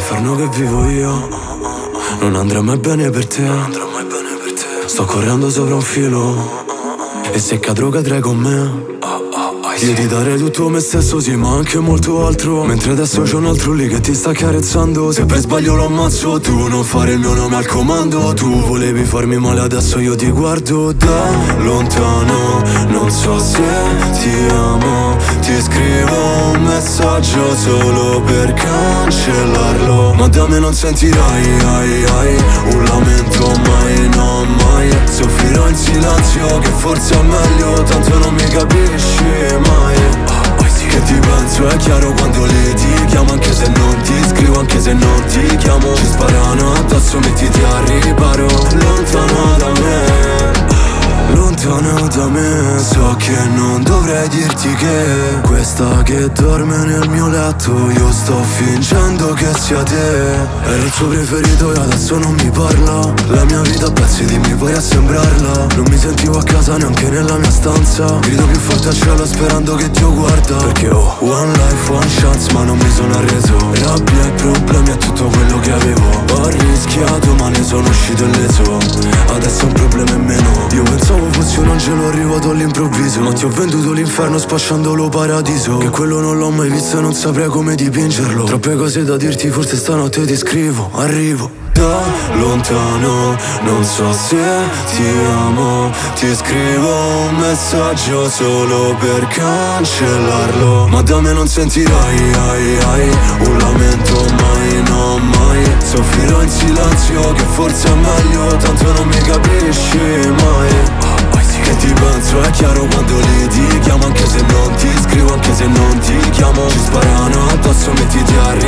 Nell'inferno che vivo io non andrà mai bene per te. Sto correndo sopra un filo e se cadrò cadrai con me. Io ti darei tutto me stesso, sì, ma anche molto altro. Mentre adesso c'è un altro lì che ti sta accarezzando. Se per sbaglio lo ammazzo, tu non fare il mio nome al comando. Tu volevi farmi male, adesso io ti guardo da lontano. Non so se ti amo, ti scrivo un messaggio solo per cancellarlo. Ma da me non sentirai un lamento mai, no mai. Soffrirò in silenzio che forse è meglio, tanto non mi capisci mai. Che ti penso è chiaro quando litighiamo, anche se non ti scrivo, anche se non ti chiamo. Ci sparano addosso, mettiti a riparo. Lontano da me, lontano da me. So che non dovrei dirti che questa che dorme nel mio letto io sto fingendo che sia te. Era il suo preferito e adesso non mi parla. La mia vita a pezzi, dimmi puoi assembrarla. Non mi sentivo a casa neanche nella mia stanza. Grido più forte al cielo sperando che Dio guarda. Perché ho one life, one chance ma non mi sono arreso. Rabbia e problemi è tutto quello che avevo. Ho rischiato ma ne sono uscito illeso. Adesso un problema in meno. Io pensavo fossi un angelo arrivato all'improvviso, ma ti ho venduto l'inferno spacciandolo paradiso. Che quello non l'ho mai visto e non saprei come dipingerlo. Troppe cose da dirti, forse stanotte ti scrivo. Arrivo da lontano, non so se ti amo. Ti scrivo un messaggio solo per cancellarlo. Ma da me non sentirai un lamento mai, no mai. Soffrirò in silenzio che forse è meglio, tanto non mi capisci mai. Che ti penso è chiaro quando litighiamo, anche se non ti scrivo, anche se non ti chiamo. Ci sparano addosso, mettiti a